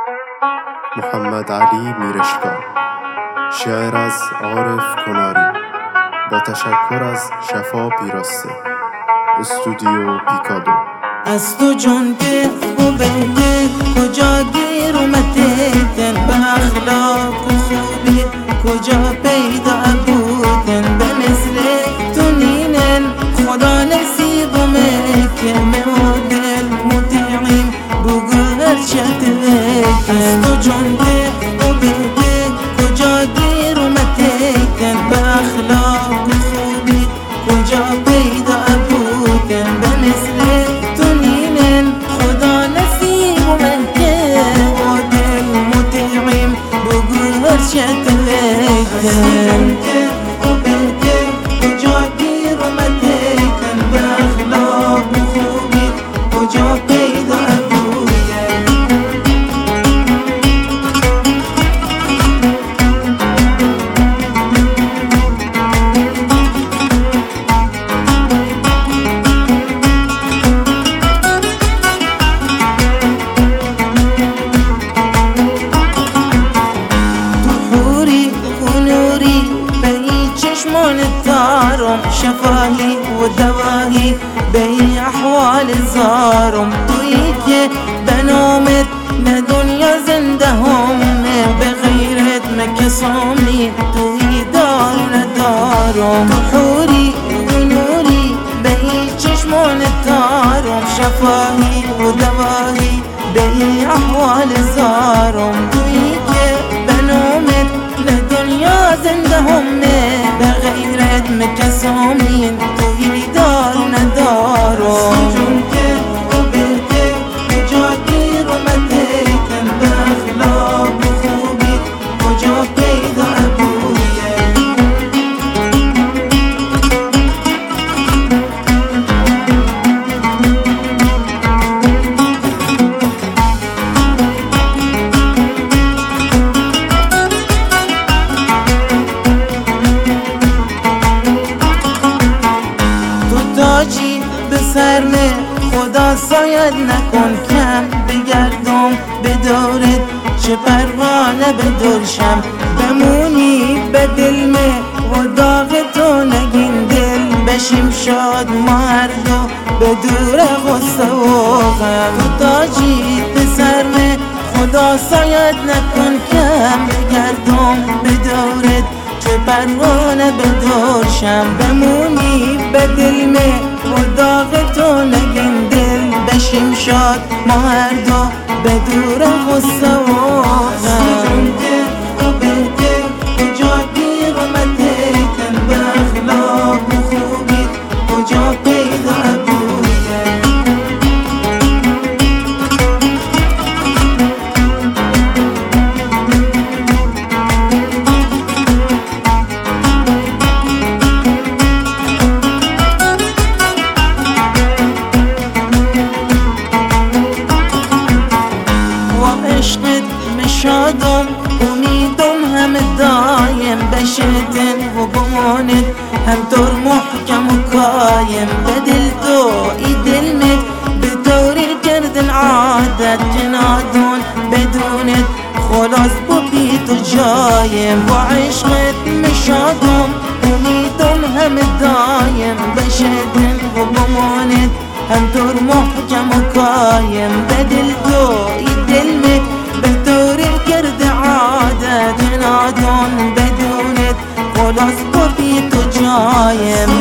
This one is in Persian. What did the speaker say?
محمد علی میرشگان. شعر از عارف کناری با تشکر از شفا پیراسته. استودیو پیکادو. از تو جون ده و بهده کجا گیر اومده دن، به اخلاق و خوبی کجا پیدا بودن، به مثل تو نینن خدا نصیب مکه مودل مطیعیم بگو هرچت وکه. از تو جون ده و بهده کجا گیر اومده دن، به اخلاق و خوبی کجا پیدا بودن، به مثل شفاهی و دواهی به احوال زارم، تویی که بنامت نه دنیا زنده همه، به غیرت مکسامی تویی دار ندارم. تو حوری و نوری به چشمان تارم، شفاهی و دواهی به احوال زارم، تویی که بنامت نه دنیا زنده همه، به غیرت مکسامین تویی دار ندارم. جون که و بهده کجا گیر اومده کن، به اخلاق و خوبی کجا پیدا بوده. تاجی به سر نه خدا ساید نکن، کم بگردم به دورت چه پروانه بدرشم، بمونی به دل مه و داغ تو نگین دل، بشیم شاد ما هر دو به دور غصه و غم. تو تاجی به سر نه خدا ساید نکن، کم بگردم به دورت چه پروانه بدرشم، بمونی به دل مه و داغ تو نگین دل، بشیم شاد ما هر دو به دور غصه و غم. و بهده کجا گیر اومده کن، به اخلاق و خوبی کجا پیدا بوده. عشقت مشادم امیدم همه دایم، بشتن و بمانت همطور محکم و قایم، به دل تو ای دل مت به طوری کردن عادت، جنادون بدونت خلاص ببی تو جایم. و عشقت مشادم امیدم همه دایم، بشتن و بمانت همطور محکم و قایم، به دل تو ای دل مت به طوری کرد عادت، جنادون بدونت خلاص ببی تو جایم.